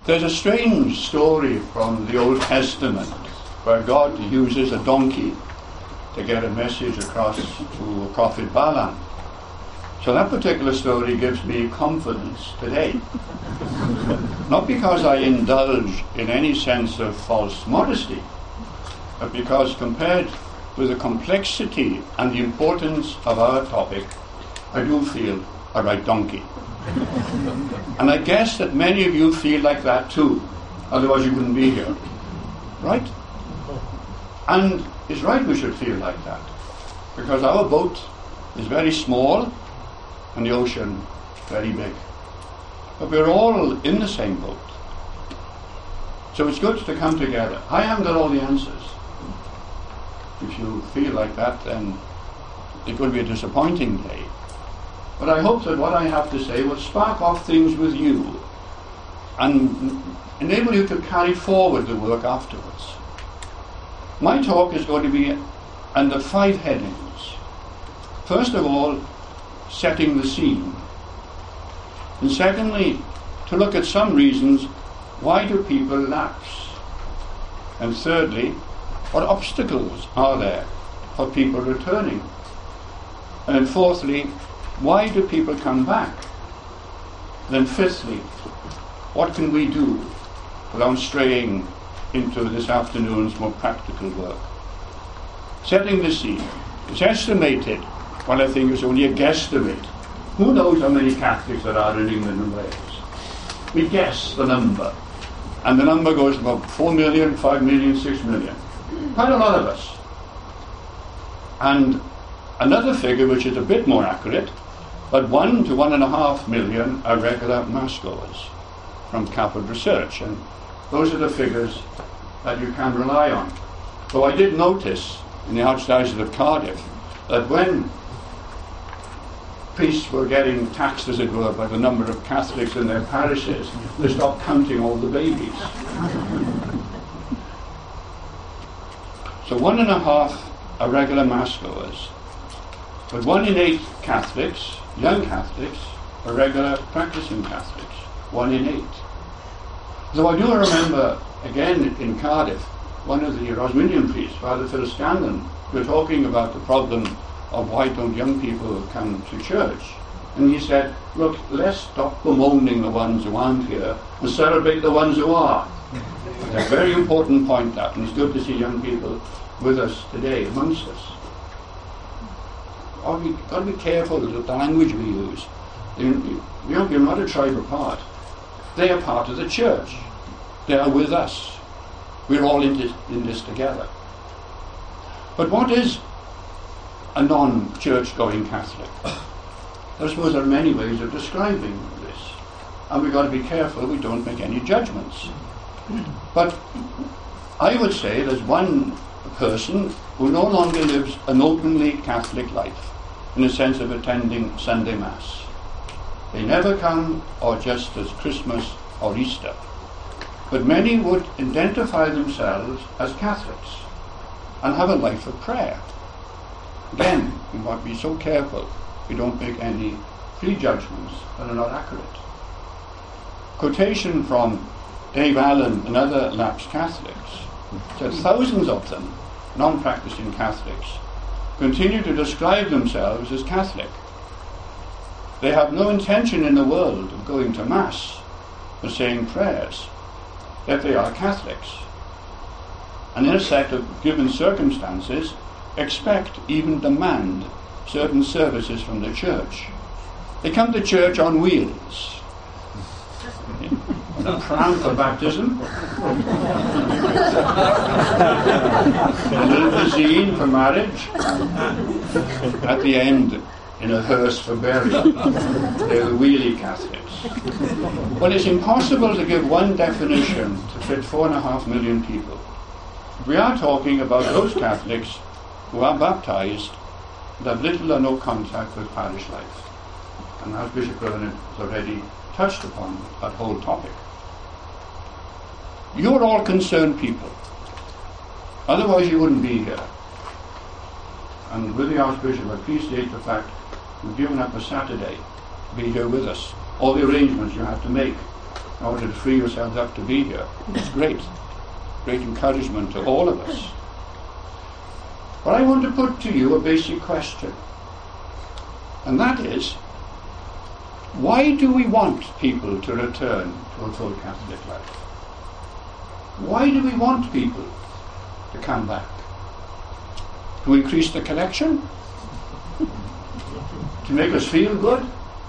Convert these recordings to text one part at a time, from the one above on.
There's a strange story from the Old Testament where God uses a donkey to get a message across to a prophet Balaam. So that particular story gives me confidence today. Not because I indulge in any sense of false modesty, but because compared with the complexity and the importance of our topic, I do feel a right donkey. And I guess that many of you feel like that too, otherwise you wouldn't be here. Right? And it's right we should feel like that, because our boat is very small and the ocean very big. But we're all in the same boat. So it's good to come together. I haven't got all the answers. If you feel like that, then it could be a disappointing day. But I hope that what I have to say will spark off things with you and enable you to carry forward the work afterwards. My talk is going to be under 5 headings. First of all, setting the scene. And secondly, to look at some reasons why do people lapse. And thirdly, what obstacles are there for people returning. And then fourthly, why do people come back? Then fifthly, what can we do without straying into this afternoon's more practical work? Setting the scene. It's estimated, well, I think it's only a guesstimate. Who knows how many Catholics there are in England and Wales? We guess the number. And the number goes about 4 million, 5 million, 6 million. Quite a lot of us. And another figure which is a bit more accurate, but 1 to 1.5 million are regular mass goers from Catholic Research, and those are the figures that you can rely on. Though I did notice in the Archdiocese of Cardiff that when priests were getting taxed, as it were, by the number of Catholics in their parishes, they stopped counting all the babies. So 1.5 are regular mass goers, but 1 in 8 Catholics, young Catholics, are regular practicing Catholics. 1 in 8. Though I do remember, again in Cardiff, one of the Rosminian priests, Father Phil Scanlon, were talking about the problem of why don't young people come to church. And he said, look, let's stop bemoaning the ones who aren't here and celebrate the ones who are. It's a very important point, that, and it's good to see young people with us today, amongst us. We've got to be careful with the language we use. We're not a tribe apart. They are part of the church. They are with us. We're all in this together. But what is a non-church going Catholic? I suppose there are many ways of describing this, and we've got to be careful we don't make any judgments. But I would say there's one person who no longer lives an openly Catholic life in the sense of attending Sunday Mass. They never come, or just as Christmas or Easter. But many would identify themselves as Catholics and have a life of prayer. Again, we want to be so careful we don't make any prejudgments that are not accurate. Quotation from Dave Allen and other lapsed Catholics said thousands of them, non-practicing Catholics, continue to describe themselves as Catholic. They have no intention in the world of going to Mass or saying prayers, yet they are Catholics. And in a set of given circumstances, expect, even demand, certain services from the church. They come to church on wheels. A pram for baptism, a little limousine for marriage, at the end in a hearse for burial. They're the wheelie Catholics. Well, it's impossible to give one definition to fit 4.5 million people. We are talking about those Catholics who are baptized but have little or no contact with parish life. And as Bishop Brennan has already touched upon that whole topic. You're all concerned people. Otherwise you wouldn't be here. And with the Archbishop, I appreciate the fact you've given up a Saturday to be here with us. All the arrangements you have to make. in order to free yourselves up to be here. It's great. Great encouragement to all of us. But I want to put to you a basic question. And that is, why do we want people to return to a full Catholic life? Why do we want people to come back? To increase the collection? To make us feel good?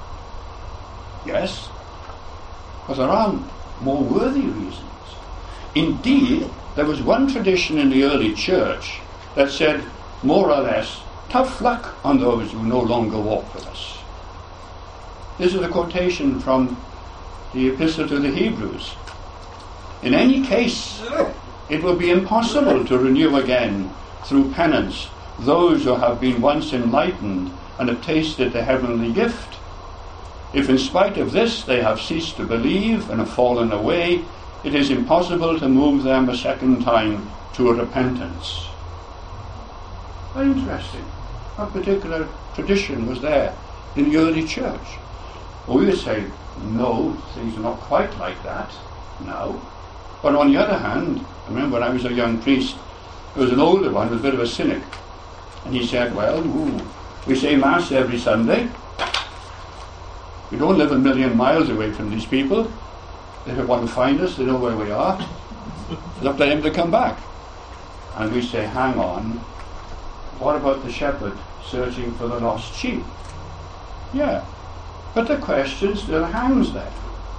Yes. But there are more worthy reasons. Indeed, there was one tradition in the early church that said, more or less, tough luck on those who no longer walk with us. This is a quotation from the Epistle to the Hebrews. In any case, it will be impossible to renew again through penance those who have been once enlightened and have tasted the heavenly gift. If in spite of this they have ceased to believe and have fallen away, it is impossible to move them a second time to a repentance. Very interesting. What particular tradition was there in the early church? Well, we would say, no, things are not quite like that now. But on the other hand, I remember when I was a young priest, there was an older one who was a bit of a cynic. And he said, well, we say Mass every Sunday. We don't live a million miles away from these people. If they want to find us, they know where we are. It's up to them to come back. And we say, hang on, what about the shepherd searching for the lost sheep? Yeah, but the question still hangs there.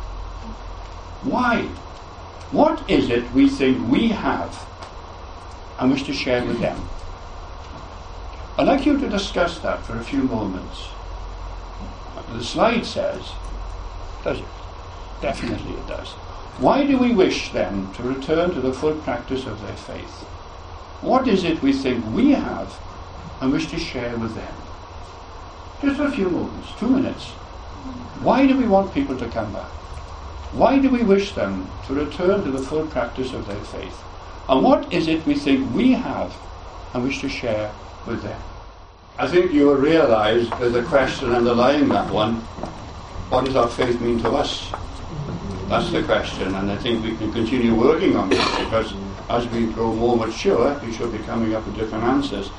Why? What is it we think we have and wish to share with them? I'd like you to discuss that for a few moments. The slide says, does it? Definitely it does. Why do we wish them to return to the full practice of their faith? What is it we think we have and wish to share with them? Just for a few moments, 2 minutes. Why do we want people to come back? Why do we wish them to return to the full practice of their faith? And what is it we think we have and wish to share with them? I think you will realize there's a question underlying that one. What does our faith mean to us? That's the question, and I think we can continue working on it, because as we grow more mature, we should be coming up with different answers.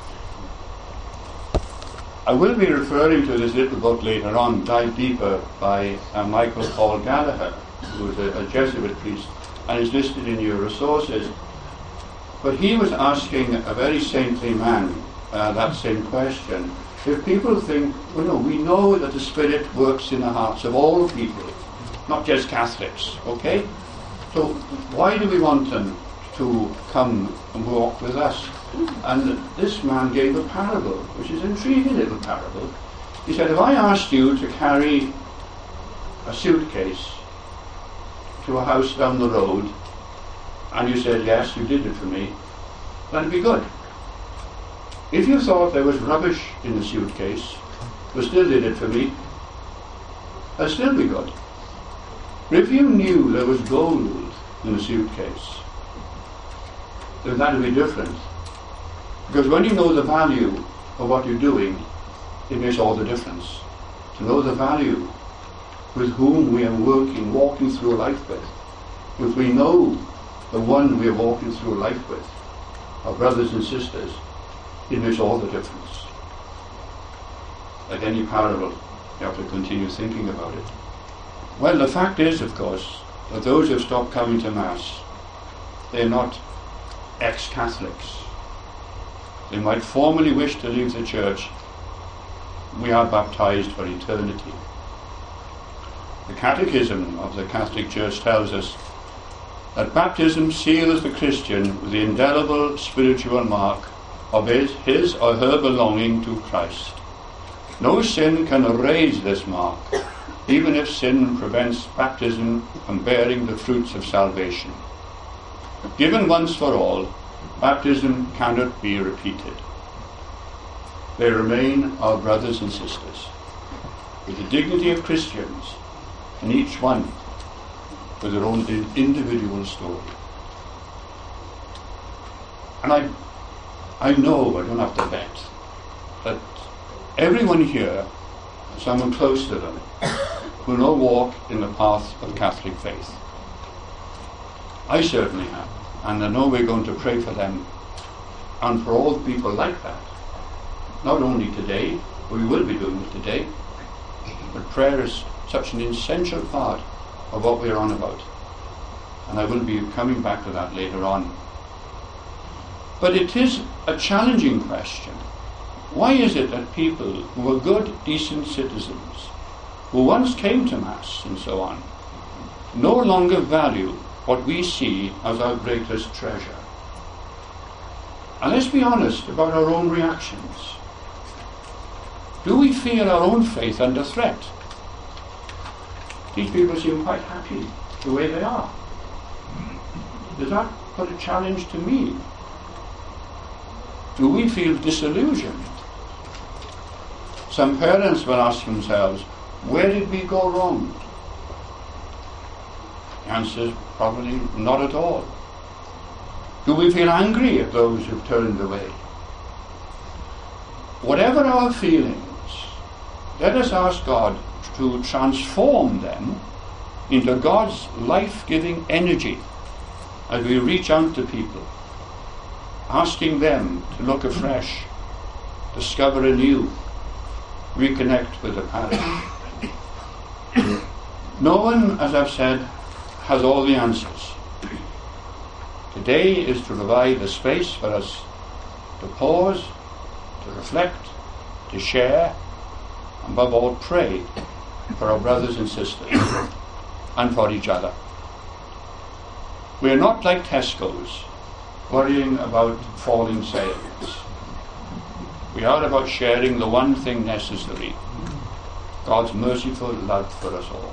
I will be referring to this little book later on, Dive Deeper, by Michael Paul Gallagher, who is a Jesuit priest, and is listed in your resources. But he was asking a very saintly man that same question. If people think, well, no, we know that the Spirit works in the hearts of all people, not just Catholics, okay? So why do we want them to come and walk with us? And this man gave a parable, which is an intriguing little parable. He said, if I asked you to carry a suitcase to a house down the road, and you said, yes, you did it for me, that'd be good. If you thought there was rubbish in the suitcase, but still did it for me, that'd still be good. But if you knew there was gold in the suitcase, then that'd be different. Because when you know the value of what you're doing, it makes all the difference. To know the value with whom we are walking through life with. If we know the one we are walking through life with, our brothers and sisters, it makes all the difference. Like any parable, you have to continue thinking about it. Well, the fact is, of course, that those who have stopped coming to Mass, they're not ex-Catholics. They might formally wish to leave the church. We are baptized for eternity. The Catechism of the Catholic Church tells us that baptism seals the Christian with the indelible spiritual mark of his or her belonging to Christ. No sin can erase this mark, even if sin prevents baptism from bearing the fruits of salvation. Given once for all, baptism cannot be repeated. They remain our brothers and sisters, with the dignity of Christians, and each one with their own individual story. And I know, I don't have to bet, that everyone here, someone close to them, who now walk in the path of Catholic faith. I certainly have, and I know we're going to pray for them and for all people like that. Not only today, we will be doing it today, but prayer is such an essential part of what we're on about. And I will be coming back to that later on. But it is a challenging question. Why is it that people who are good, decent citizens, who once came to Mass and so on, no longer value what we see as our greatest treasure? And let's be honest about our own reactions. Do we feel our own faith under threat? These people seem quite happy the way they are. Does that put a challenge to me? Do we feel disillusioned? Some parents will ask themselves, where did we go wrong? The answer is probably not at all. Do we feel angry at those who've turned away? Whatever our feelings, let us ask God to transform them into God's life-giving energy as we reach out to people, asking them to look afresh, discover anew, reconnect with the parish. No one, as I've said, has all the answers. Today is to provide a space for us to pause, to reflect, to share, and above all pray for our brothers and sisters and for each other. We are not like Tesco's, worrying about falling sales. We are about sharing the one thing necessary, God's merciful love for us all.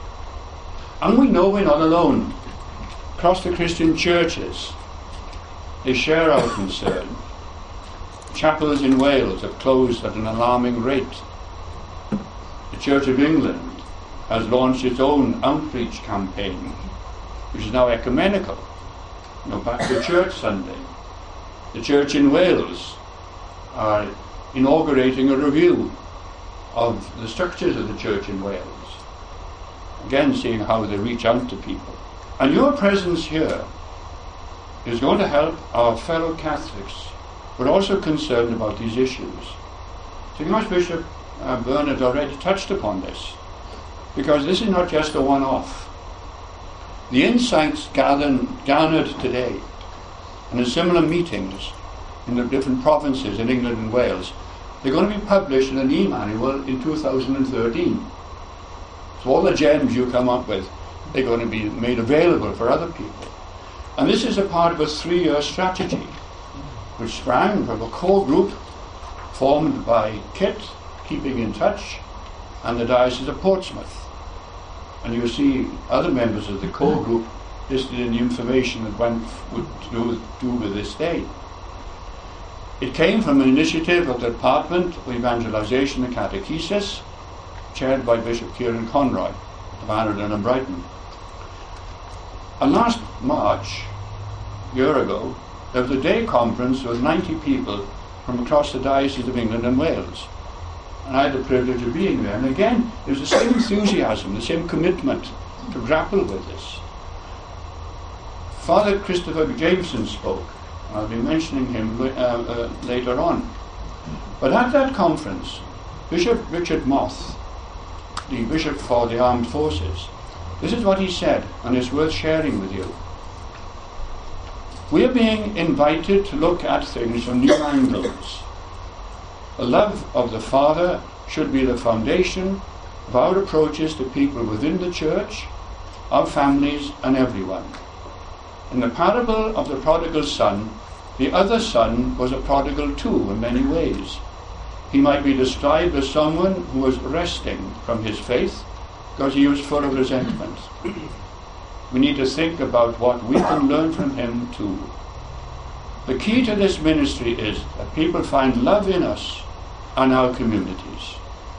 And we know we're not alone. Across the Christian churches, they share our concern. Chapels in Wales have closed at an alarming rate. The Church of England has launched its own outreach campaign, which is now ecumenical. Back to Church Sunday. The Church in Wales are inaugurating a review of the structures of the Church in Wales. Again, seeing how they reach out to people. And your presence here is going to help our fellow Catholics who are also concerned about these issues. So Archbishop Bernard already touched upon this, because this is not just a one-off. The insights garnered today and in similar meetings in the different provinces in England and Wales, they're going to be published in an e-manual in 2013. So all the gems you come up with, they're going to be made available for other people. And this is a part of a 3-year strategy, which sprang from a core group formed by KIT, Keeping in Touch, and the Diocese of Portsmouth. And you see other members of the core group listed in the information that one would do with this day. It came from an initiative of the Department of Evangelization and Catechesis, chaired by Bishop Kieran Conroy of Arundel and Brighton. And last March, a year ago, there was a day conference with 90 people from across the Diocese of England and Wales. And I had the privilege of being there. And again, there was the same enthusiasm, the same commitment to grapple with this. Father Christopher Jameson spoke. I'll be mentioning him later on. But at that conference, Bishop Richard Moth, the Bishop for the Armed Forces, this is what he said, and it's worth sharing with you. We are being invited to look at things from new angles. The love of the Father should be the foundation of our approaches to people within the Church, our families, and everyone. In the parable of the prodigal son, the other son was a prodigal too in many ways. He might be described as someone who was resting from his faith because he was full of resentment. We need to think about what we can learn from him too. The key to this ministry is that people find love in us and our communities.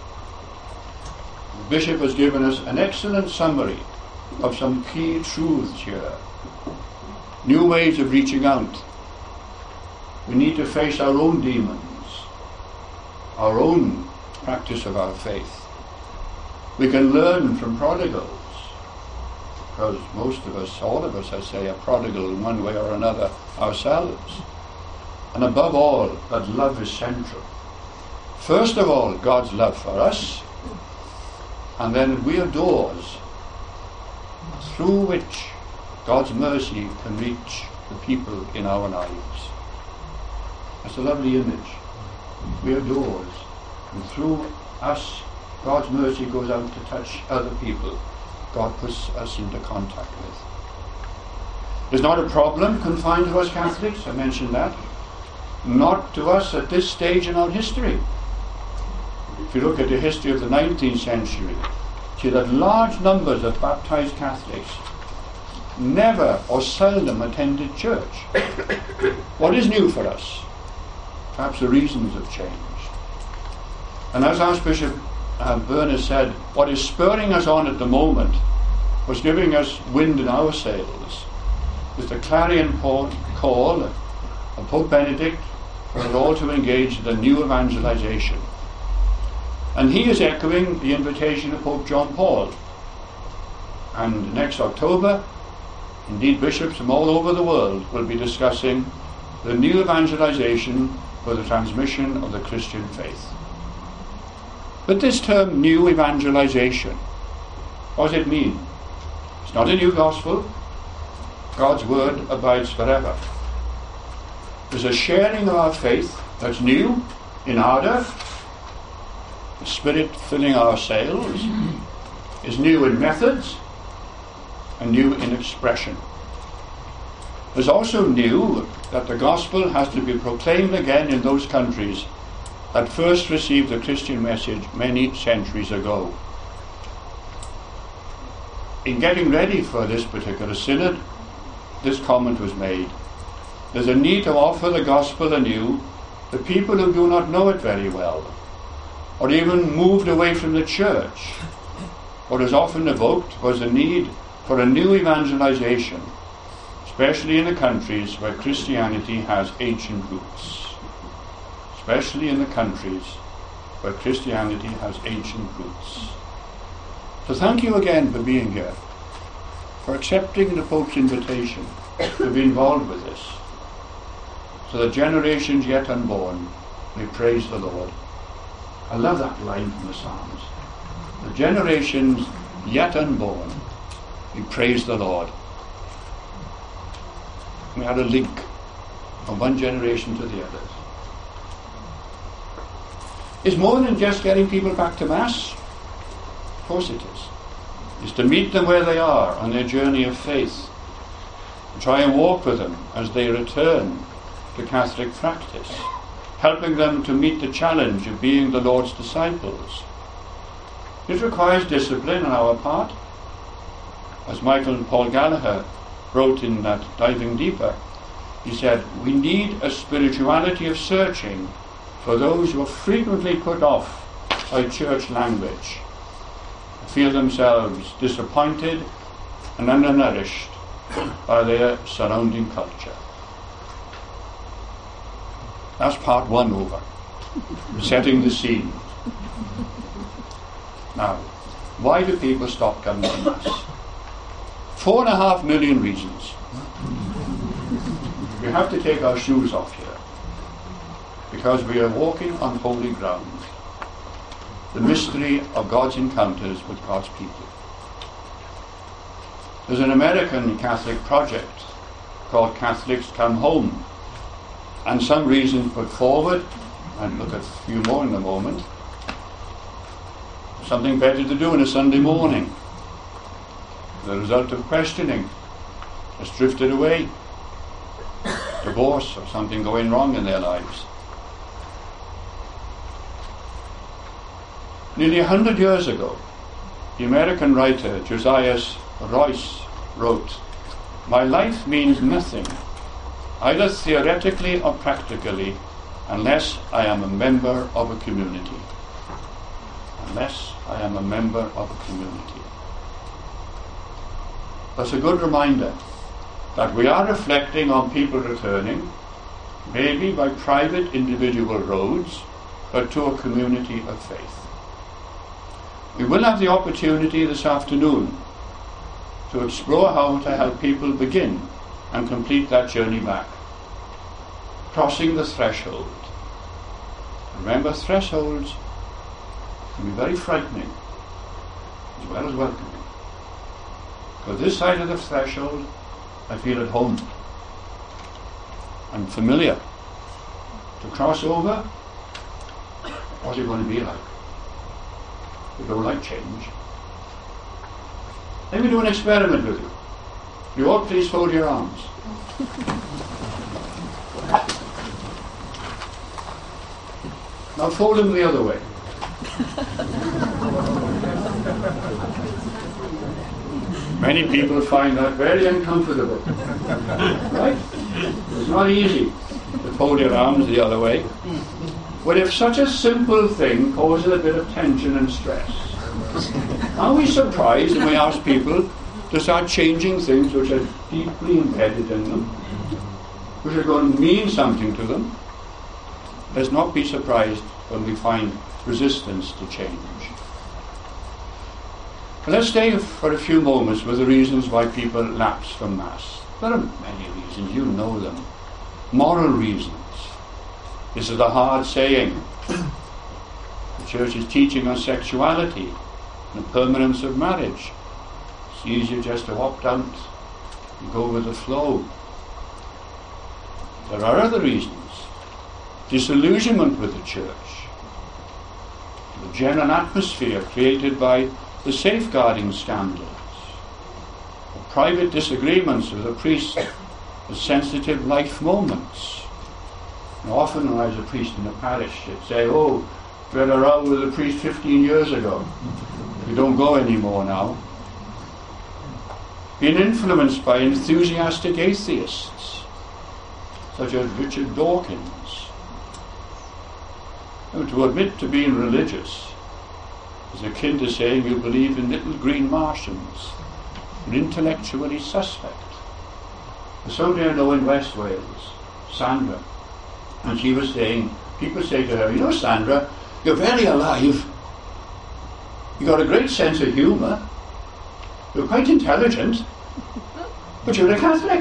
The Bishop has given us an excellent summary of some key truths here. New ways of reaching out. We need to face our own demons, our own practice of our faith. We can learn from prodigals, because most of us, all of us, I say, are prodigal in one way or another ourselves. And above all, that love is central. First of all, God's love for us, and then we are doors through which God's mercy can reach the people in our lives. That's a lovely image. We are doors, and through us, God's mercy goes out to touch other people God puts us into contact with. It's not a problem confined to us Catholics, I mentioned that. Not to us at this stage in our history. If you look at the history of the 19th century, see that large numbers of baptized Catholics never or seldom attended church. What is new for us? Perhaps the reasons have changed. And as Archbishop Berners said, what is spurring us on at the moment, what's giving us wind in our sails, is the clarion call of Pope Benedict for us all to engage in the new evangelization. And he is echoing the invitation of Pope John Paul. And next October, indeed bishops from all over the world will be discussing the new evangelization for the transmission of the Christian faith. But this term, new evangelization, what does it mean? It's not a new gospel. God's word abides forever. There's a sharing of our faith that's new in ardor. The Spirit filling our sails is new in methods and new in expression. There's also new that the gospel has to be proclaimed again in those countries that first received the Christian message many centuries ago. In getting ready for this particular synod, this comment was made. There's a need to offer the gospel anew to people who do not know it very well, or even moved away from the church. What is often evoked was the need for a new evangelization, especially in the countries where Christianity has ancient roots. Especially in the countries where Christianity has ancient roots. So thank you again for being here, for accepting the Pope's invitation to be involved with this, so that generations yet unborn may praise the Lord. I love that line from the Psalms. The generations yet unborn may praise the Lord. We had a link from one generation to the others. It's more than just getting people back to Mass. Of course it is. It's to meet them where they are on their journey of faith, and try and walk with them as they return to Catholic practice, helping them to meet the challenge of being the Lord's disciples. It requires discipline on our part. As Michael and Paul Gallagher wrote in that Diving Deeper, he said, we need a spirituality of searching for those who are frequently put off by church language, feel themselves disappointed and undernourished by their surrounding culture. That's part one over, setting the scene. Now, why do people stop coming to Mass? 4.5 million reasons. We have to take our shoes off here, because we are walking on holy ground, the mystery of God's encounters with God's people. There's an American Catholic project called Catholics Come Home, and some reason put forward, and look at a few more in a moment, something better to do on a Sunday morning. The result of questioning has drifted away, divorce or something going wrong in their lives. Nearly 100 years ago, the American writer Josiah Royce wrote, "My life means nothing, either theoretically or practically, unless I am a member of a community." Unless I am a member of a community. That's a good reminder that we are reflecting on people returning, maybe by private individual roads, but to a community of faith. We will have the opportunity this afternoon to explore how to help people begin and complete that journey back. Crossing the threshold. Remember, thresholds can be very frightening as well as welcoming. Because this side of the threshold, I feel at home. I'm familiar. To cross over, what's it going to be like? We don't like change. Let me do an experiment with you. You all please fold your arms. Now fold them the other way. Many people find that very uncomfortable. Right? It's not easy to fold your arms the other way. But if such a simple thing causes a bit of tension and stress, are we surprised when we ask people to start changing things which are deeply embedded in them, which are going to mean something to them? Let's not be surprised when we find resistance to change. But let's stay for a few moments with the reasons why people lapse from Mass. There are many reasons, you know them. Moral reasons. This is a hard saying. The Church is teaching on sexuality and the permanence of marriage. It's easier just to opt out and go with the flow. There are other reasons. Disillusionment with the Church. The general atmosphere created by the safeguarding scandals. The private disagreements with the priest at sensitive life moments. And often when I was a priest in a parish, they'd say, oh, we had a row with the priest 15 years ago. We don't go anymore now. Being influenced by enthusiastic atheists, such as Richard Dawkins. And to admit to being religious is akin to saying you believe in little green Martians. You're intellectually suspect. There's somebody I know in West Wales, Sandra, and she was saying, people say to her, you know, Sandra, you're very alive. You've got a great sense of humour. You're quite intelligent. But you're a Catholic.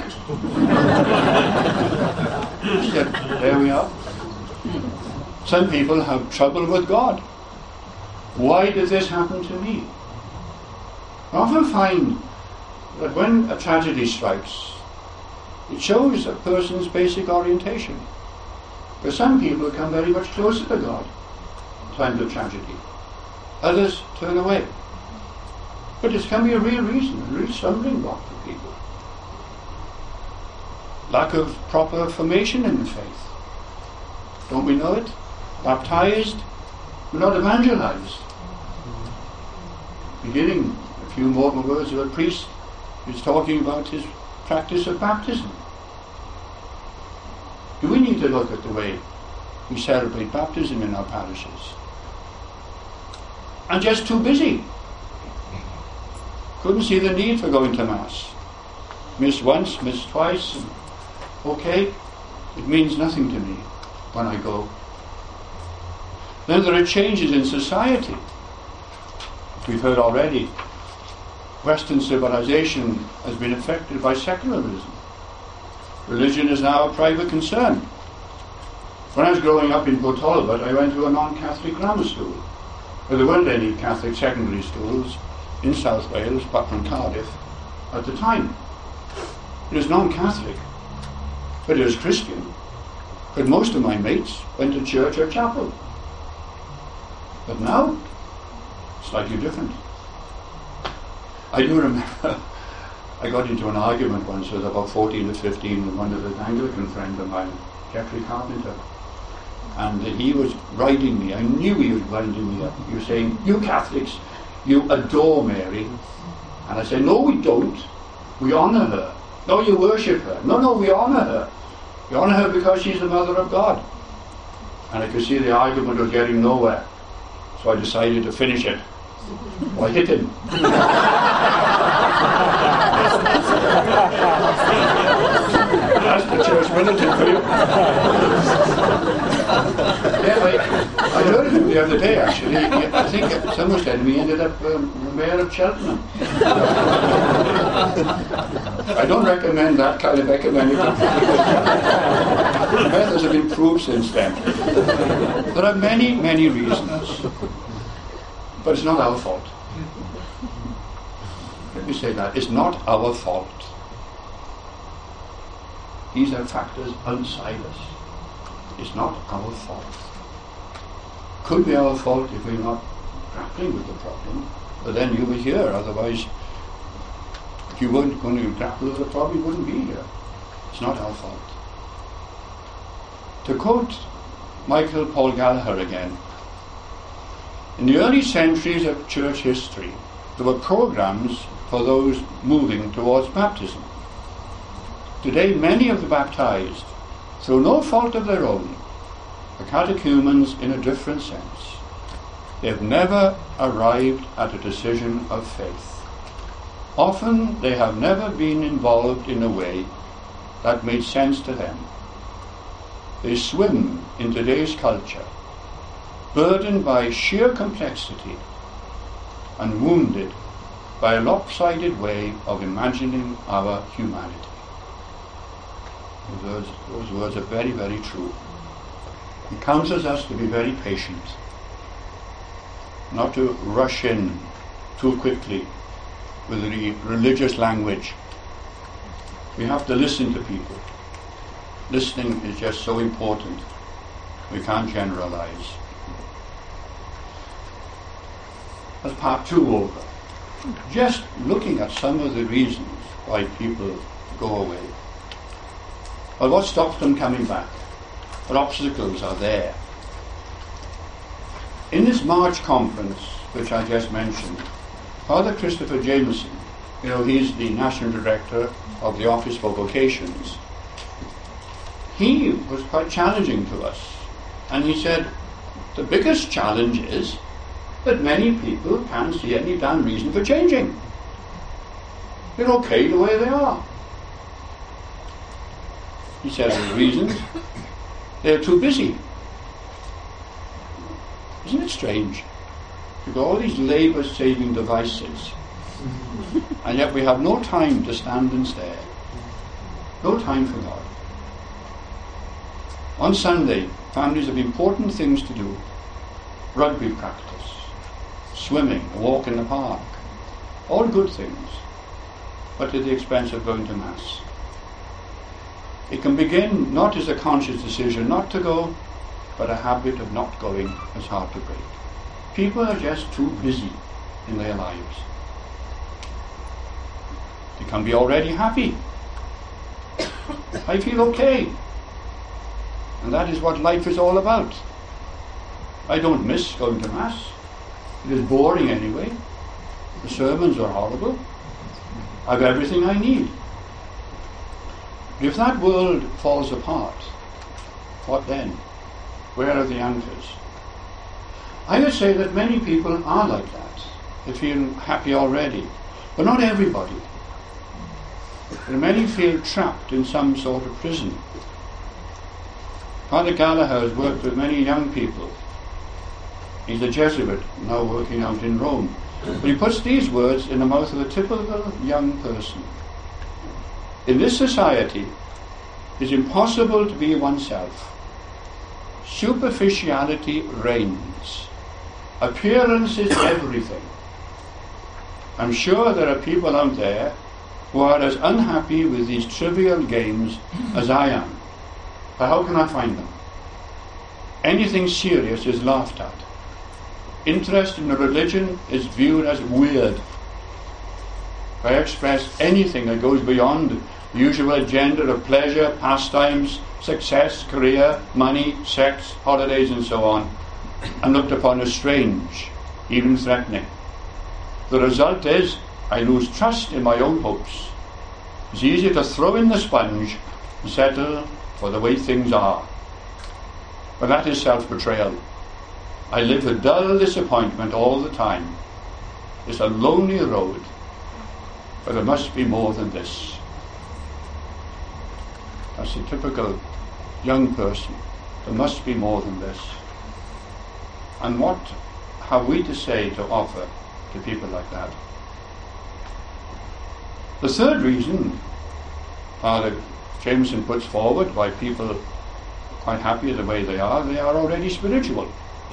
She said, there we are. Some people have trouble with God. Why did this happen to me? I often find that when a tragedy strikes, it shows a person's basic orientation. For some people come very much closer to God in times of tragedy. Others turn away. But this can be a real reason, a real stumbling block for people. Lack of proper formation in the faith. Don't we know it? Baptized, but not evangelized. Beginning a few mortal words of a priest who's talking about his practice of baptism. Do we need to look at the way we celebrate baptism in our parishes? I'm just too busy. Couldn't see the need for going to Mass. Missed once, missed twice. And okay, it means nothing to me when I go. Then there are changes in society. We've heard already, Western civilization has been affected by secularism. Religion is now a private concern. When I was growing up in Port Talbot, I went to a non-Catholic grammar school. Well, there weren't any Catholic secondary schools in South Wales, apart from Cardiff, at the time. It was non-Catholic, but it was Christian. But most of my mates went to church or chapel. But now, slightly different. I do remember I got into an argument once with about 14 or 15 with one of the Anglican friend of mine, Jeffrey Carpenter. And he was riding me. I knew he was winding me up. He was saying, you Catholics, you adore Mary. And I said, no, we don't. We honour her. No, you worship her. No, we honour her. We honour her because she's the Mother of God. And I could see the argument was getting nowhere. So I decided to finish it. So I hit him. That's the church militant for you. Anyway, I heard of him the other day, actually. I think someone said to me he ended up the mayor of Cheltenham. I don't recommend that kind of ecumenical methods have improved since then. There are many, many reasons. But it's not our fault. Let me say that. It's not our fault. These are factors outside us. It's not our fault. Could be our fault if we're not grappling with the problem, but then you were here. Otherwise, if you weren't going to grapple with the problem, you wouldn't be here. It's not our fault. To quote Michael Paul Gallagher again, in the early centuries of church history, there were programs for those moving towards baptism. Today, many of the baptized, through no fault of their own, are catechumens in a different sense. They've never arrived at a decision of faith. Often they have never been involved in a way that made sense to them. They swim in today's culture, burdened by sheer complexity and wounded by a lopsided way of imagining our humanity. Those words are very, very true. He counsels us to be very patient, not to rush in too quickly with the religious language. We have to listen to people. Listening is just so important. We can't generalize. That's part 2 over. Just looking at some of the reasons why people go away. Well, what stops them coming back? What obstacles are there? In this March conference, which I just mentioned, Father Christopher Jameson, he's the National Director of the Office for Vocations, he was quite challenging to us. And he said, the biggest challenge is that many people can't see any damn reason for changing. They're okay the way they are. He said the reasons, they're too busy. Isn't it strange? We've got all these labour-saving devices, and yet we have no time to stand and stare. No time for God. On Sunday, families have important things to do. Rugby practice, swimming, a walk in the park. All good things, but at the expense of going to Mass. It can begin not as a conscious decision not to go, but a habit of not going is hard to break. People are just too busy in their lives. They can be already happy. I feel okay. And that is what life is all about. I don't miss going to Mass. It is boring anyway. The sermons are horrible. I have everything I need. If that world falls apart, what then? Where are the anchors? I would say that many people are like that. They feel happy already. But not everybody. And many feel trapped in some sort of prison. Father Gallagher has worked with many young people. He's a Jesuit, now working out in Rome. But he puts these words in the mouth of a typical young person. In this society, it is impossible to be oneself. Superficiality reigns. Appearance is everything. I'm sure there are people out there who are as unhappy with these trivial games as I am. But how can I find them? Anything serious is laughed at. Interest in a religion is viewed as weird. If I express anything that goes beyond the usual agenda of pleasure, pastimes, success, career, money, sex, holidays and so on, I'm looked upon as strange, even threatening. The result is I lose trust in my own hopes. It's easy to throw in the sponge and settle for the way things are. But that is self-betrayal. I live with dull disappointment all the time. It's a lonely road, but there must be more than this. That's a typical young person. There must be more than this. And what have we to say to offer to people like that? The third reason Father Jameson puts forward why people are quite happy the way they are already spiritual.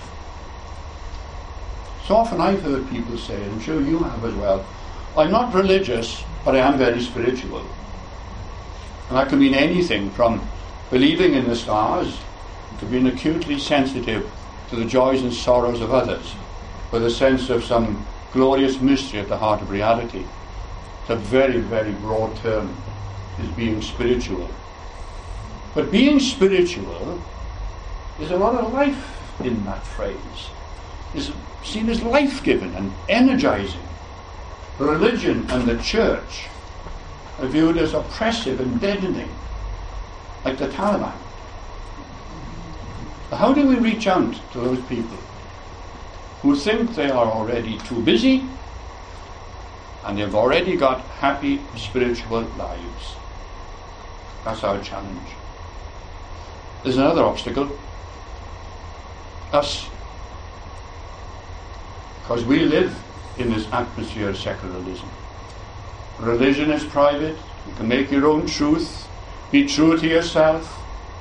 So often I've heard people say, and I'm sure you have as well, I'm not religious, but I am very spiritual. And that can mean anything from believing in the stars to being acutely sensitive to the joys and sorrows of others, with a sense of some glorious mystery at the heart of reality. It's a very, very broad term, is being spiritual. But being spiritual is a lot of life in that phrase. Is seen as life-giving and energizing. Religion and the church are viewed as oppressive and deadening, like the Taliban. How do we reach out to those people who think they are already too busy and they've already got happy spiritual lives? That's our challenge. There's another obstacle. Us. Because we live in this atmosphere of secularism. Religion is private. You can make your own truth. Be true to yourself.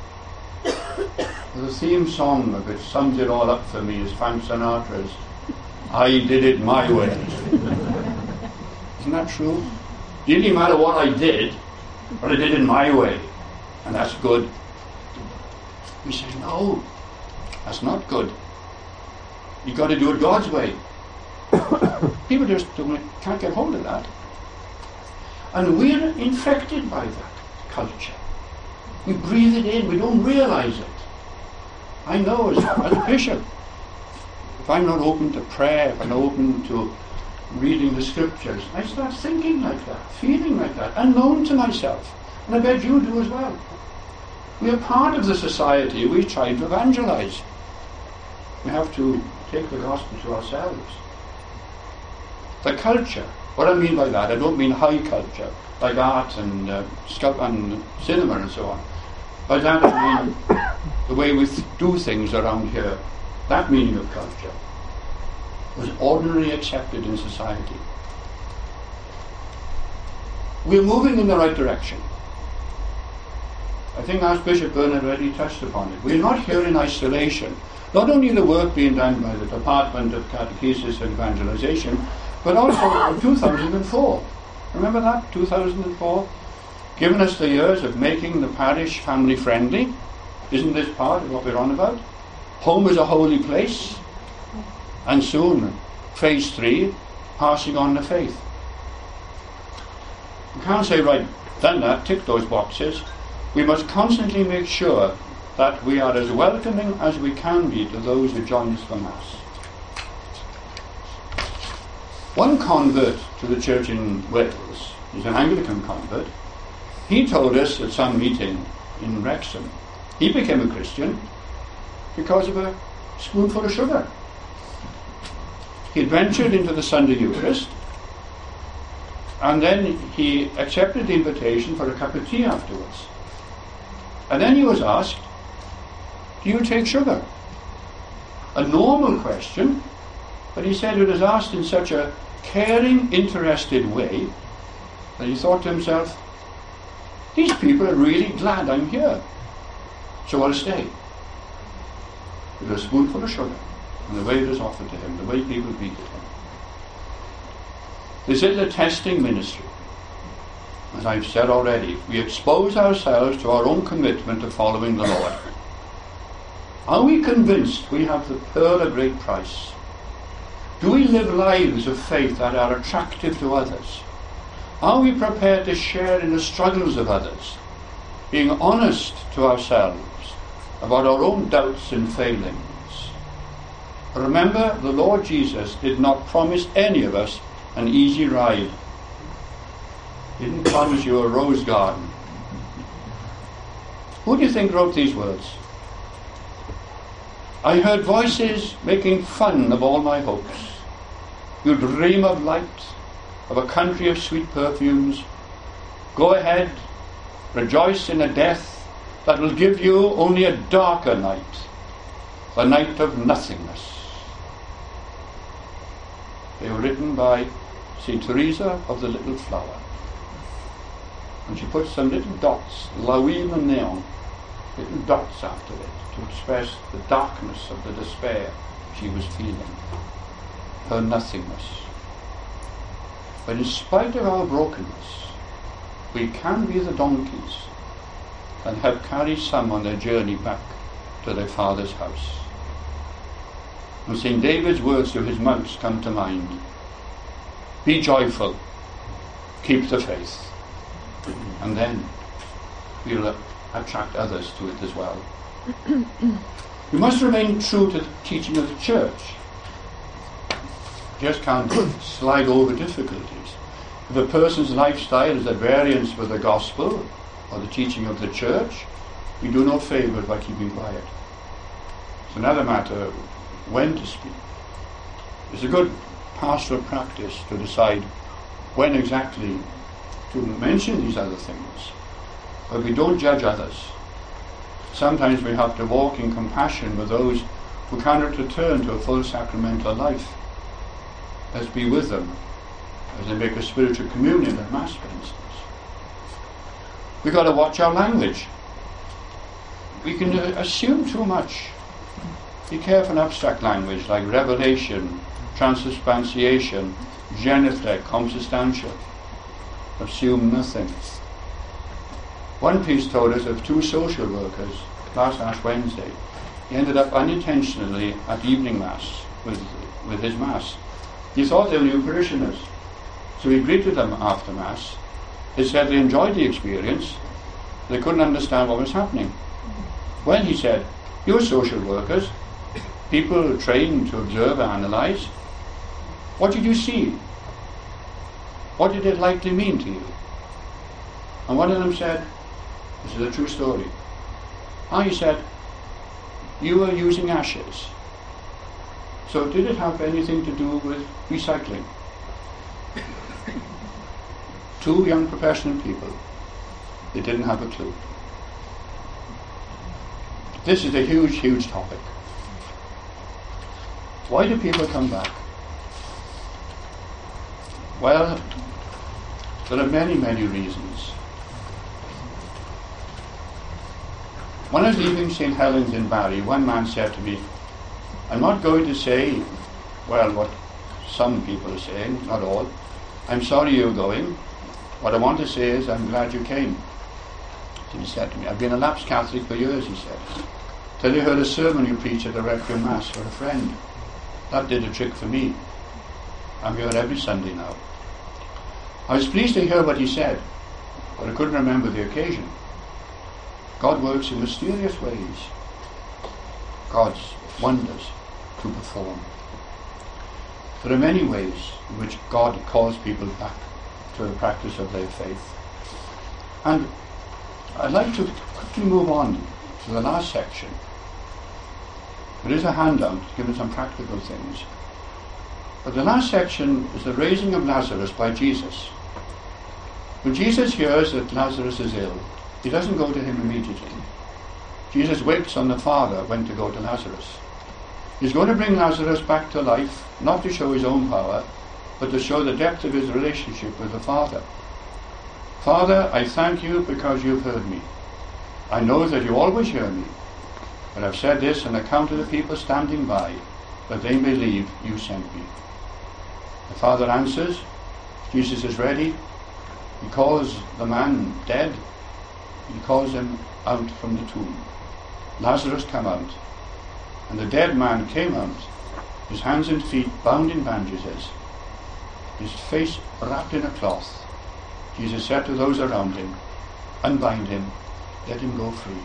The theme song of it sums it all up for me is Frank Sinatra's I Did It My Way. Isn't that true? It didn't matter what I did, but I did it my way. And that's good. We say, no, that's not good. You've got to do it God's way. People just can't get hold of that. And we're infected by that culture. We breathe it in, we don't realize it. I know as a bishop, if I'm not open to prayer, if I'm not open to reading the scriptures, I start thinking like that, feeling like that, unknown to myself. And I bet you do as well. We are part of the society we try to evangelize. We have to take the gospel to ourselves. The culture, what I mean by that, I don't mean high culture, like art and and cinema and so on. By that I mean the way we do things around here. That meaning of culture was ordinarily accepted in society. We're moving in the right direction. I think Archbishop Bernard already touched upon it. We're not here in isolation. Not only the work being done by the Department of Catechesis and Evangelization, but also in 2004. Remember that? 2004? Given us the years of making the parish family friendly. Isn't this part of what we're on about? Home is a holy place. And soon, phase 3, passing on the faith. We can't say, right, done that, tick those boxes. We must constantly make sure that we are as welcoming as we can be to those who join us for Mass. One convert to the church in Wales is an Anglican convert. He told us at some meeting in Wrexham, he became a Christian because of a spoonful of sugar. He ventured into the Sunday Eucharist, and then he accepted the invitation for a cup of tea afterwards. And then he was asked, do you take sugar? A normal question, but he said it was asked in such a caring, interested way that he thought to himself, these people are really glad I'm here, so I'll stay. With a spoonful of sugar, and the way it was offered to him, the way people greeted him. This is a testing ministry. As I've said already, we expose ourselves to our own commitment to following the Lord. Are we convinced we have the pearl of great price? Do we live lives of faith that are attractive to others? Are we prepared to share in the struggles of others, being honest to ourselves about our own doubts and failings? Remember, the Lord Jesus did not promise any of us an easy ride. He didn't promise you a rose garden. Who do you think wrote these words? I heard voices making fun of all my hopes. You dream of light, of a country of sweet perfumes. Go ahead, rejoice in a death that will give you only a darker night, the night of nothingness. They were written by St. Teresa of the Little Flower. And she put some little dots, Lawim and neon, little dots after it to express the darkness of the despair she was feeling, her nothingness. But in spite of our brokenness, we can be the donkeys and help carry some on their journey back to their Father's house. And St. David's words to his monks come to mind. Be joyful, keep the faith, and then we'll attract others to it as well. We must remain true to the teaching of the Church. Just can't slide over difficulties. If a person's lifestyle is at variance with the gospel or the teaching of the Church, we do no favour by keeping quiet. It's another matter when to speak. It's a good pastoral practice to decide when exactly to mention these other things. But we don't judge others. Sometimes we have to walk in compassion with those who cannot return to a full sacramental life. Let's be with them as they make a spiritual communion at Mass, for instance. We've got to watch our language. We can assume too much. Be careful in abstract language like revelation, transubstantiation, genuflect, consubstantial. Assume nothing. One priest told us of two social workers last Ash Wednesday. He ended up unintentionally at evening Mass with his Mass. He thought they were new parishioners. So he greeted them after Mass. He said they enjoyed the experience. They couldn't understand what was happening. Well, he said, you're social workers, people trained to observe and analyse. What did you see? What did it likely mean to you? And one of them said, this is a true story. He said, you were using ashes. So did it have anything to do with recycling? Two young professional people, they didn't have a clue. This is a huge, huge topic. Why do people come back? Well, there are many, many reasons. When I was leaving St. Helens in Barry, one man said to me, I'm not going to say, well, what some people are saying, not all. I'm sorry you're going. What I want to say is I'm glad you came. He said to me, I've been a lapsed Catholic for years, he said, till I heard a sermon you preached at a Requiem Mass for a friend. That did a trick for me. I'm here every Sunday now. I was pleased to hear what he said, but I couldn't remember the occasion. God works in mysterious ways. God's wonders to perform. There are many ways in which God calls people back to the practice of their faith. And I'd like to quickly move on to the last section. There is a handout giving some practical things. But the last section is the raising of Lazarus by Jesus. When Jesus hears that Lazarus is ill, he doesn't go to him immediately. Jesus waits on the Father when to go to Lazarus. He's going to bring Lazarus back to life, not to show his own power, but to show the depth of his relationship with the Father. Father, I thank you because you've heard me. I know that you always hear me, but I've said this on account of the people standing by, that they may believe you sent me. The Father answers, Jesus is ready. He calls the man dead. He calls him out from the tomb. Lazarus come out. And the dead man came out, his hands and feet bound in bandages, his face wrapped in a cloth. Jesus said to those around him, unbind him, let him go free.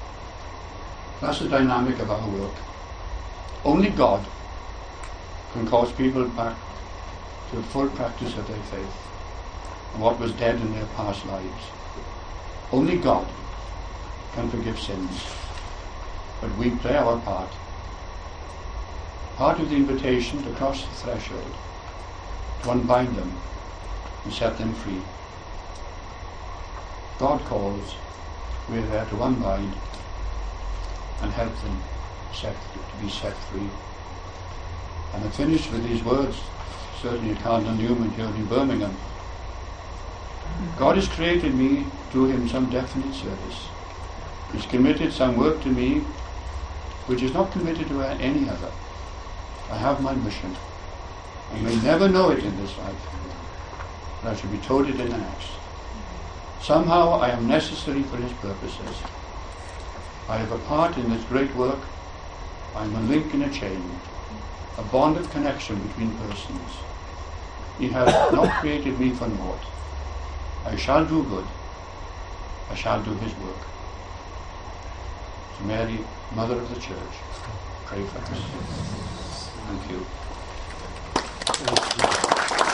That's the dynamic of our work. Only God can cause people back to the full practice of their faith and what was dead in their past lives. Only God can forgive sins, but we play our part. Part of the invitation to cross the threshold, to unbind them and set them free. God calls, we're there to unbind and help them to be set free. And I finish with these words certainly at Cardinal Newman here in Birmingham. God has created me to do him some definite service. He's committed some work to me which is not committed to any other. I have my mission. I may never know it in this life, but I shall be told it in the next. Somehow I am necessary for his purposes. I have a part in this great work. I am a link in a chain, a bond of connection between persons. He has not created me for naught. I shall do good. I shall do his work. To Mary, Mother of the Church, pray for us. Thank you.